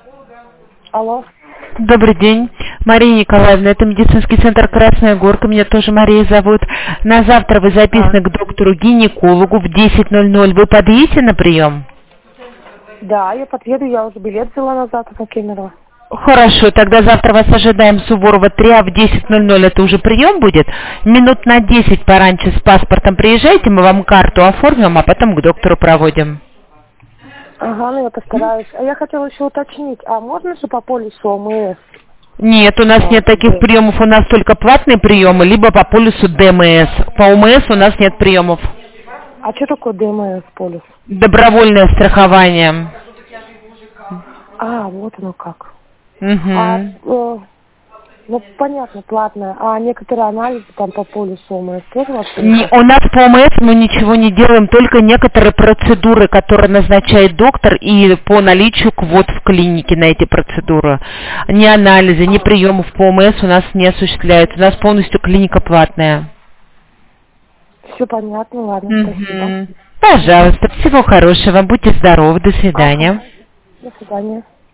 Алло. Добрый день, Мария Николаевна, это медицинский центр Красная Горка, меня тоже Мария зовут. На завтра вы записаны к доктору-гинекологу в 10:00. Вы подъедете на прием? Да, я подъеду, я уже билет взяла назад на Кемерово. Хорошо, тогда завтра вас ожидаем Суворова 3, а в 10:00 это уже прием будет. Минут на 10 пораньше с паспортом приезжайте, мы вам карту оформим, а потом к доктору проводим. Ага, ну я постараюсь. А я хотела еще уточнить, а можно же по полису ОМС? Нет, у нас нет таких приемов, у нас только платные приемы, либо по полису ДМС. По ОМС у нас нет приемов. А что такое ДМС полис? Добровольное страхование. А, вот оно как. Угу. Ну, понятно, платное. А некоторые анализы там по полису ОМС тоже вообще? У нас по ОМС мы ничего не делаем, только некоторые процедуры, которые назначает доктор, и по наличию квот в клинике на эти процедуры. Ни анализы, ни приемов по ОМС у нас не осуществляются. У нас полностью клиника платная. Все понятно, ладно, спасибо. Пожалуйста, всего хорошего, будьте здоровы, до свидания. До свидания.